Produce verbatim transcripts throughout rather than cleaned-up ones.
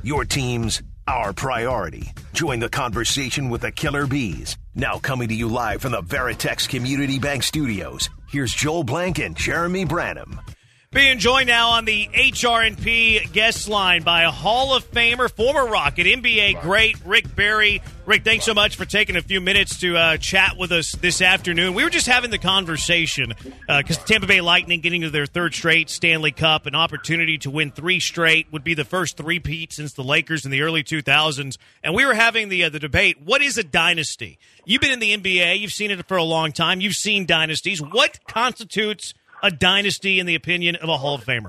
Your team's our priority. Join the conversation with the Killer Bees. Now coming to you live from the Veritex Community Bank Studios, here's Joel Blank and Jeremy Branham. Being joined now on the H R and P guest line by a Hall of Famer, former Rocket, N B A great Rick Barry. Rick, thanks so much for taking a few minutes to uh, chat with us this afternoon. We were just having the conversation because uh, the Tampa Bay Lightning getting to their third straight Stanley Cup, an opportunity to win three straight, would be the first three-peat since the Lakers in the early two thousands. And we were having the uh, the debate, what is a dynasty? You've been in the N B A. You've seen it for a long time. You've seen dynasties. What constitutes a dynasty in the opinion of a Hall of Famer?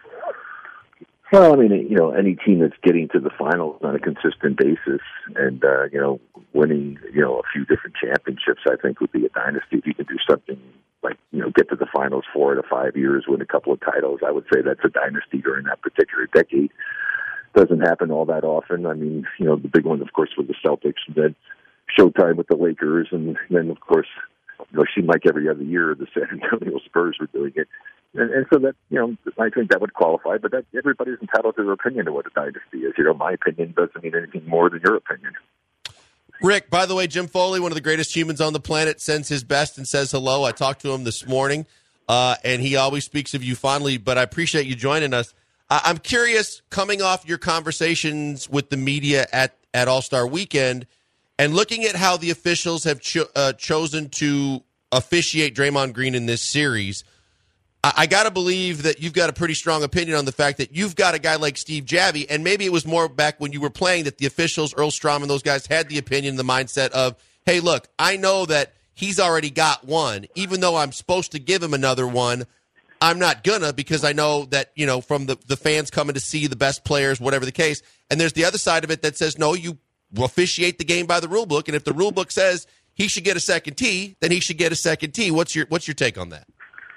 Well, I mean, you know, any team that's getting to the finals on a consistent basis and, uh, you know, winning, you know, a few different championships, I think would be a dynasty. If you can do something like, you know, get to the finals four to five years, win a couple of titles, I would say that's a dynasty during that particular decade. Doesn't happen all that often. I mean, you know, the big one, of course, with the Celtics, and then Showtime with the Lakers, and then, of course, you know, it seemed like every other year the San Antonio Spurs were doing it. And, and so that, you know, I think that would qualify, but that everybody's entitled to their opinion of what a dynasty is. You know, my opinion doesn't mean anything more than your opinion. Rick, by the way, Jim Foley, one of the greatest humans on the planet, sends his best and says hello. I talked to him this morning, uh, and he always speaks of you fondly, but I appreciate you joining us. I- I'm curious, coming off your conversations with the media at, at All-Star Weekend, and looking at how the officials have cho- uh, chosen to officiate Draymond Green in this series, I, I got to believe that you've got a pretty strong opinion on the fact that you've got a guy like Steve Javie, and maybe it was more back when you were playing that the officials, Earl Strom and those guys, had the opinion, the mindset of, hey, look, I know that he's already got one. Even though I'm supposed to give him another one, I'm not gonna, because I know that, you know, from the, the fans coming to see the best players, whatever the case. And there's the other side of it that says, no, you officiate the game by the rule book, and if the rule book says he should get a second tee, then he should get a second tee. What's your what's your take on that?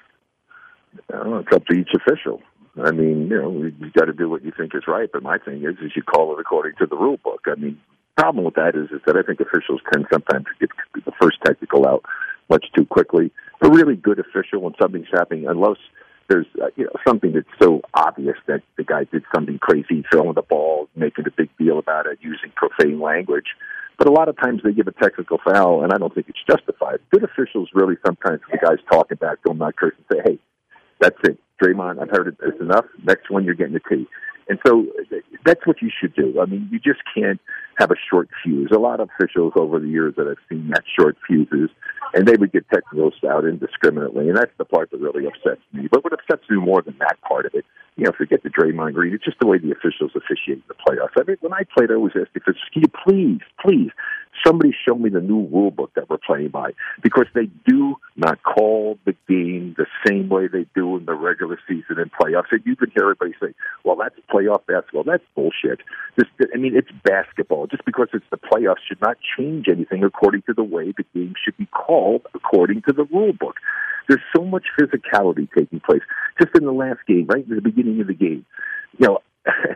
Well, it's up to each official. I mean, you know, you got to do what you think is right. But my thing is, is you call it according to the rule book. I mean, the problem with that is, is that I think officials tend sometimes to get the first technical out much too quickly. A really good official, when something's happening, unless there's uh, you know, something that's so obvious that the guy did something crazy, throwing the ball, making a big deal about it, using profane language. But a lot of times they give a technical foul, and I don't think it's justified. Good officials really sometimes, the guys talking back to them, not cursing, say, hey, that's it. Draymond, I've heard it. It's enough. Next one, you're getting a T. And so that's what you should do. I mean, you just can't have a short fuse. A lot of officials over the years that I've seen had short fuses, and they would get technicals out indiscriminately, and that's the part that really upsets me. But what upsets me more than that part of it, you know, forget the Draymond Green, it's just the way the officials officiate the playoffs. I mean, when I played, I always asked the officials, can you please, please, somebody show me the new rule book that we're playing by, because they do not call the game the same way they do in the regular season and playoffs. And you can hear everybody say, well, that's playoff basketball. That's bullshit. This, I mean, it's basketball. Just because it's the playoffs should not change anything according to the way the game should be called according to the rule book. There's so much physicality taking place. Just in the last game, right in the beginning of the game, you know,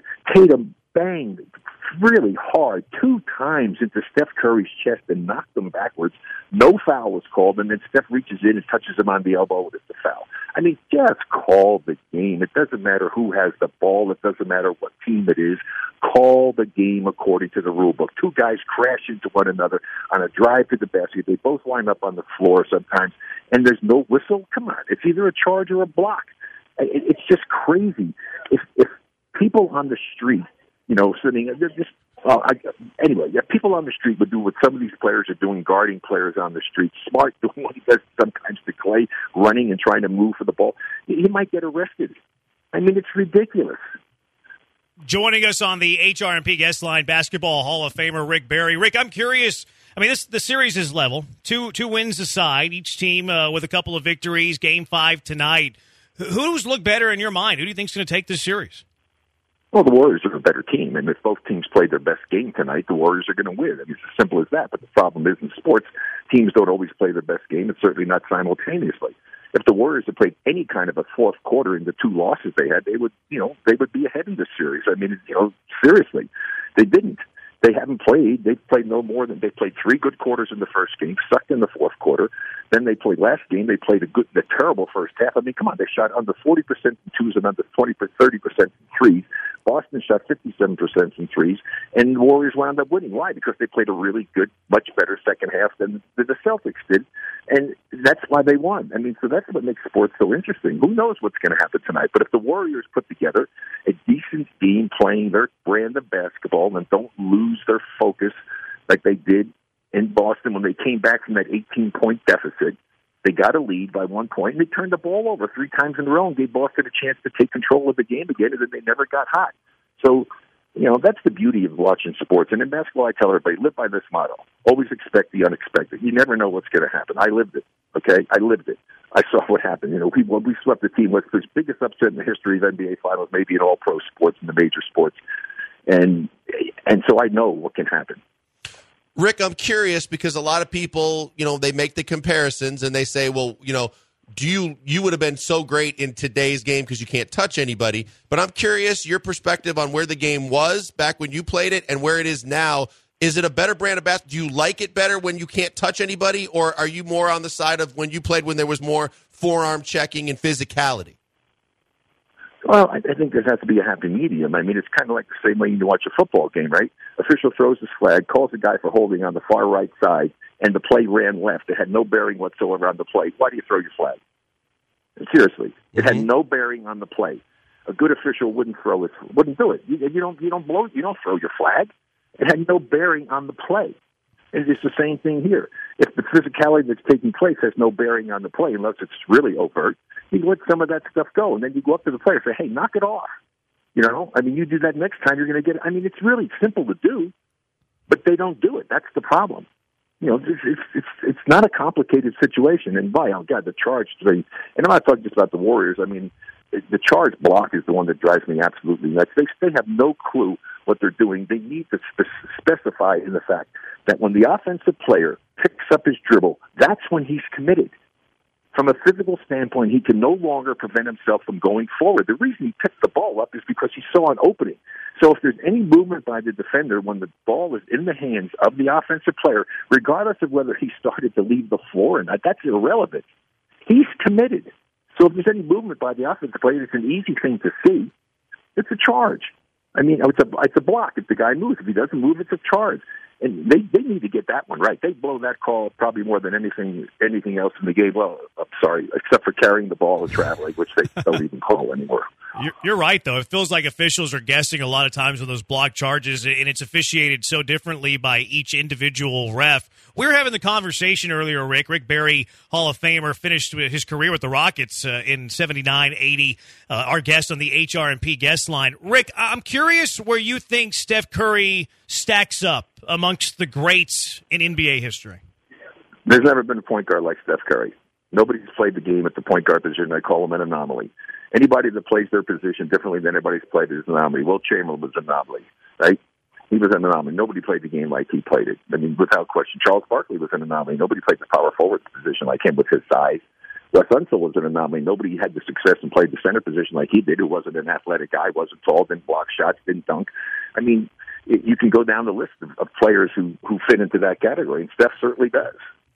Tatum banged really hard two times into Steph Curry's chest and knocked him backwards. No foul was called, and then Steph reaches in and touches him on the elbow, and it's a foul. I mean, just call the game. It doesn't matter who has the ball. It doesn't matter what team it is. Call the game according to the rule book. Two guys crash into one another on a drive to the basket. They both line up on the floor sometimes, and there's no whistle. Come on. It's either a charge or a block. It's just crazy. If, if people on the street, you know, sitting, they're just, well, I, anyway, yeah, people on the street would do what some of these players are doing, guarding players on the street. Smart doing what he does sometimes to Clay, running and trying to move for the ball. He might get arrested. I mean, it's ridiculous. Joining us on the H R and P guest line, Basketball Hall of Famer Rick Barry. Rick, I'm curious. I mean, this the series is level. Two two wins aside, each team uh, with a couple of victories. Game five tonight. Who's look better in your mind? Who do you think is going to take this series? Well, the Warriors are a better team, and if both teams play their best game tonight, the Warriors are going to win. I mean, it's as simple as that. But the problem is, in sports, teams don't always play their best game, and certainly not simultaneously. If the Warriors had played any kind of a fourth quarter in the two losses they had, they would, you know, they would be ahead in this series. I mean, you know, seriously, they didn't. They haven't played. They've played no more than they played three good quarters in the first game, sucked in the fourth quarter. Then they played last game. They played a good, the terrible first half. I mean, come on, they shot under forty percent in twos and under twenty, thirty percent in threes. Boston shot fifty-seven percent in threes, and the Warriors wound up winning. Why? Because they played a really good, much better second half than, than the Celtics did, and that's why they won. I mean, so that's what makes sports so interesting. Who knows what's going to happen tonight? But if the Warriors put together a decent team playing their brand of basketball and don't lose their focus like they did in Boston when they came back from that eighteen-point deficit, they got a lead by one point, and they turned the ball over three times in a row and gave Boston a chance to take control of the game again, and then they never got hot. So, you know, that's the beauty of watching sports. And in basketball, I tell everybody, live by this motto. Always expect the unexpected. You never know what's going to happen. I lived it, okay? I lived it. I saw what happened. You know, we, we swept the team with the biggest upset in the history of N B A Finals, maybe in all pro sports and the major sports. And and so I know what can happen. Rick, I'm curious because a lot of people, you know, they make the comparisons and they say, well, you know, do you you would have been so great in today's game because you can't touch anybody. But I'm curious your perspective on where the game was back when you played it and where it is now. Is it a better brand of basketball? Do you like it better when you can't touch anybody, or are you more on the side of when you played when there was more forearm checking and physicality? Well, I, I think there has to be a happy medium. I mean, it's kind of like the same way you watch a football game, right? Official throws his flag, calls the guy for holding on the far right side, and the play ran left. It had no bearing whatsoever on the play. Why do you throw your flag? Seriously, it mm-hmm. had no bearing on the play. A good official wouldn't throw it. Wouldn't do it. You, you don't. You don't blow. You don't throw your flag. It had no bearing on the play. And it's the same thing here. If the physicality that's taking place has no bearing on the play, unless it's really overt, you let some of that stuff go, and then you go up to the player and say, "Hey, knock it off." You know, I mean, you do that next time, you're going to get it. I mean, it's really simple to do, but they don't do it. That's the problem. You know, it's it's it's, it's not a complicated situation. And by oh god, the charge thing. And I'm not talking just about the Warriors. I mean, the charge block is the one that drives me absolutely nuts. They they have no clue what they're doing. They need to spe- specify in the fact that when the offensive player picks up his dribble, that's when he's committed. From a physical standpoint, he can no longer prevent himself from going forward. The reason he picked the ball up is because he saw an opening. So if there's any movement by the defender when the ball is in the hands of the offensive player, regardless of whether he started to leave the floor or not, that's irrelevant. He's committed. So if there's any movement by the offensive player, it's an easy thing to see. It's a charge. I mean, it's a it's a block. If the guy moves, if he doesn't move, it's a charge. And they, they need to get that one right. They blow that call probably more than anything anything else in the game. Well, I'm sorry, except for carrying the ball and traveling, which they don't even call anymore. You're, you're right, though. It feels like officials are guessing a lot of times on those block charges, and it's officiated so differently by each individual ref. We were having the conversation earlier, Rick. Rick Barry, Hall of Famer, finished his career with the Rockets uh, in seventy-nine eighty, uh, our guest on the H R and P guest line. Rick, I'm curious where you think Steph Curry stacks up amongst the greats in N B A history. There's never been a point guard like Steph Curry. Nobody's played the game at the point guard position. I call him an anomaly. Anybody that plays their position differently than anybody's played is an anomaly. Will Chamberlain was an anomaly, right? He was an anomaly. Nobody played the game like he played it. I mean, without question. Charles Barkley was an anomaly. Nobody played the power forward position like him with his size. Russ Unseld was an anomaly. Nobody had the success and played the center position like he did, who wasn't an athletic guy, wasn't tall, didn't block shots, didn't dunk. I mean, it, you can go down the list of, of players who, who fit into that category, and Steph certainly does.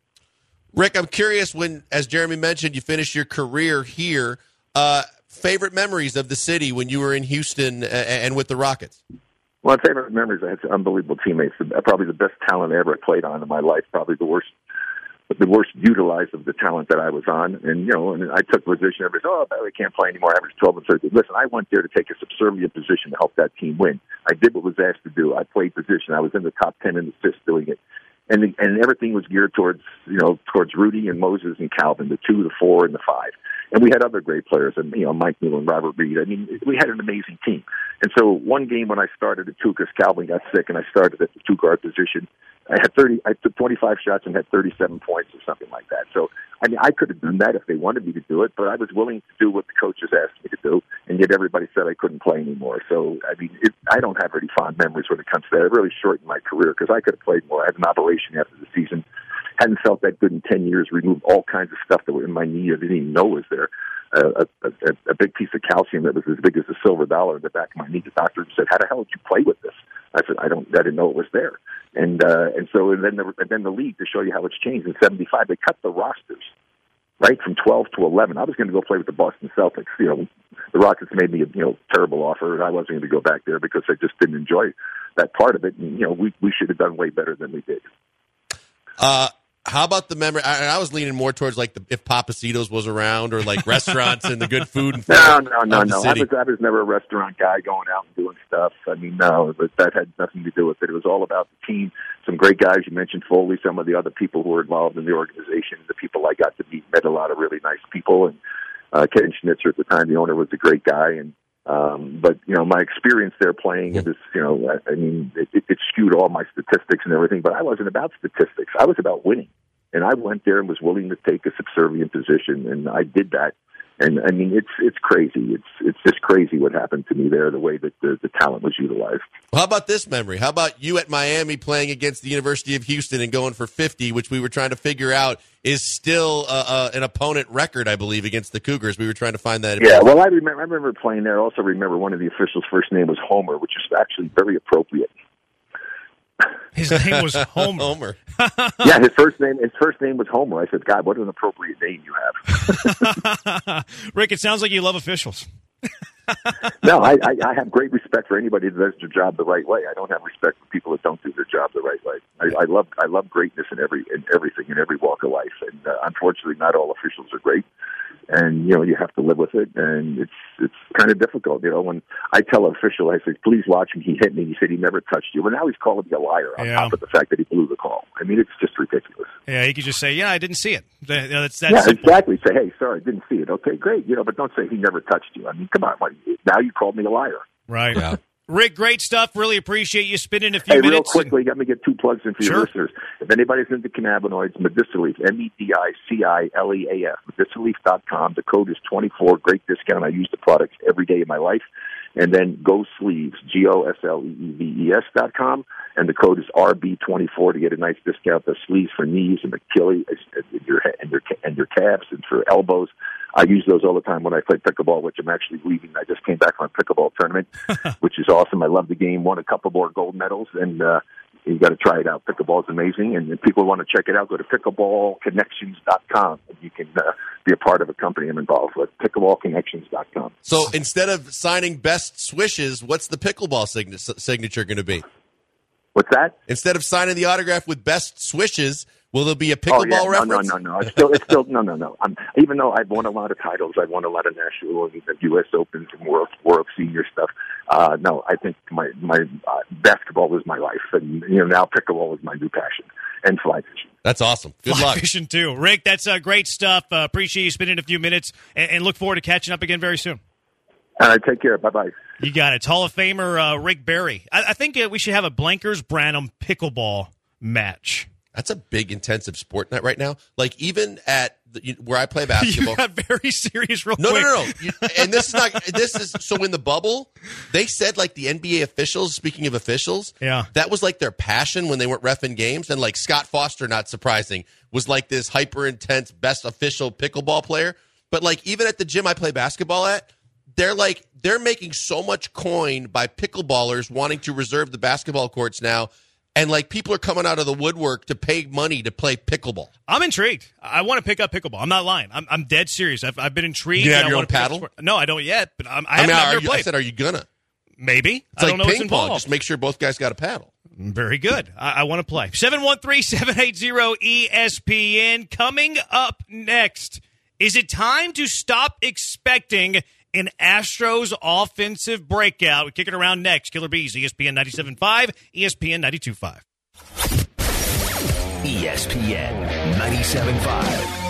Rick, I'm curious when, as Jeremy mentioned, you finished your career here, uh, favorite memories of the city when you were in Houston and, and with the Rockets? Well, my favorite memories, I had some unbelievable teammates. Probably the best talent I ever played on in my life. Probably the worst, the worst utilized of the talent that I was on. And, you know, and I took a position. Everybody said, oh, I can't play anymore. I averaged twelve and thirteen. Listen, I went there to take a subservient position to help that team win. I did what was asked to do. I played position. I was in the top ten in assists doing it. And the, and everything was geared towards, you know, towards Rudy and Moses and Calvin, the two, the four, and the five. And we had other great players, and you know, Mike Neal and Robert Reed. I mean, we had an amazing team. And so one game when I started at two, because Calvin got sick, and I started at the two guard position, I had thirty. I took twenty-five shots and had thirty-seven points or something like that. So I mean, I could have done that if they wanted me to do it, but I was willing to do what the coaches asked me to do, and yet everybody said I couldn't play anymore. So I mean, it, I don't have really fond memories when it comes to that. It really shortened my career because I could have played more. I had an operation after the season. Hadn't felt that good in ten years. Removed all kinds of stuff that were in my knee I didn't even know was there. Uh, a, a, a big piece of calcium that was as big as a silver dollar in the back of my knee. The doctor said, "How the hell did you play with this?" I said, "I don't. I didn't know it was there." And uh, and so and then the and then the league, to show you how it's changed, in seventy-five they cut the rosters, right, from twelve to eleven. I was going to go play with the Boston Celtics. You know, the Rockets made me a you know terrible offer, and I wasn't going to go back there because I just didn't enjoy that part of it. And you know, we we should have done way better than we did. Uh, how about the memory? I, I was leaning more towards like the, if Papacitos was around, or like restaurants and the good food. And no, no, no, no. I city. was I was never a restaurant guy going out and doing stuff. I mean, no, but that had nothing to do with it. It was all about the team. Some great guys. You mentioned Foley. Some of the other people who were involved in the organization. The people I got to meet, met a lot of really nice people. And uh, Ken Schnitzer at the time, the owner, was a great guy. And um, but you know, my experience there playing, it was, you know, I mean, it, it skewed all my statistics and everything. But I wasn't about statistics. I was about winning. And I went there and was willing to take a subservient position, and I did that. And I mean, it's it's crazy. It's it's just crazy what happened to me there. The way that the, the talent was utilized. Well, how about this memory? How about you at Miami playing against the University of Houston and going for fifty, which we were trying to figure out is still uh, uh, an opponent record, I believe, against the Cougars. We were trying to find that. Yeah, well, I remember. I remember playing there. I also remember one of the officials' first name was Homer, which is actually very appropriate. His name was Homer. Homer. Yeah, his first name. His first name was Homer. I said, "God, what an appropriate name you have." Rick, it sounds like you love officials. No, I, I, I have great respect for anybody that does their job the right way. I don't have respect for people that don't do their job the right way. I, I love I love greatness in every in everything in every walk of life, and uh, unfortunately, not all officials are great. And you know, you have to live with it, and it's it's kind of difficult. You know, when I tell an official, I say, "Please watch him. He hit me." He said he never touched you. Well, now he's calling me a liar on yeah. top of the fact that he blew the call. I mean, it's just ridiculous. Yeah, he could just say, "Yeah, I didn't see it." That's, that's yeah, simple. exactly. Say, "Hey, sorry, I didn't see it." Okay, great. You know, but don't say he never touched you. I mean, come on. Now you called me a liar. Right. Yeah. Rick, great stuff. Really appreciate you spending a few hey, minutes. Real quickly, and... let me get two plugs in for sure. your listeners. If anybody's into cannabinoids, Medicilleaf, M E D I C I L E A F, medicilleaf dot com. The code is twenty-four. Great discount. I use the products every day of my life. And then Go Sleeves, G O S L E E V E S dot com. And the code is R B twenty-four to get a nice discount. The sleeves for knees and Achilles and your, and your, and your calves and for elbows. I use those all the time when I play pickleball, which I'm actually leaving. I just came back from a pickleball tournament, which is awesome. I love the game. Won a couple more gold medals, and uh, you got to try it out. Pickleball is amazing, and if people want to check it out, go to pickleball connections dot com. You can uh, be a part of a company I'm involved with, pickleball connections dot com. So instead of signing best swishes, what's the pickleball sign- signature going to be? What's that? Instead of signing the autograph with best swishes, will there be a pickleball oh, yeah. reference? No, no, no, no. It's still, it's still, no, no, no. I'm, even though I've won a lot of titles, I've won a lot of national and U S Opens and World, World Senior stuff. Uh, no, I think my, my uh, basketball was my life. And, you know, now pickleball is my new passion. And fly fishing. That's awesome. Good fly luck. fishing, too. Rick, that's uh, great stuff. Uh, appreciate you spending a few minutes, and, and look forward to catching up again very soon. All right, take care. Bye-bye. You got it. Hall of Famer uh, Rick Barry. I, I think uh, we should have a Blankers-Branham pickleball match. That's a big, intensive sport night right now. Like, even at the, where I play basketball. You got very serious real no, quick. No, no, no. And this is not, this is, so in the bubble, they said, like, the N B A officials, speaking of officials, yeah, that was, like, their passion when they weren't reffing games. And, like, Scott Foster, not surprising, was, like, this hyper-intense, best official pickleball player. But, like, even at the gym I play basketball at, they're, like, they're making so much coin by pickleballers wanting to reserve the basketball courts now. And, like, people are coming out of the woodwork to pay money to play pickleball. I'm intrigued. I want to pick up pickleball. I'm not lying. I'm, I'm dead serious. I've, I've been intrigued. You have I your want own to paddle? No, I don't yet. But I'm, I, I mean, haven't are never you, played. I said, are you going to? Maybe. It's I like don't know ping what's involved. pong. Just make sure both guys got a paddle. Very good. I, I want to play. seven one three, seven eight zero, E S P N. Coming up next, is it time to stop expecting an Astros offensive breakout? We kick it around next. Killer Bees, E S P N ninety-seven point five, E S P N ninety-two point five. E S P N ninety-seven point five.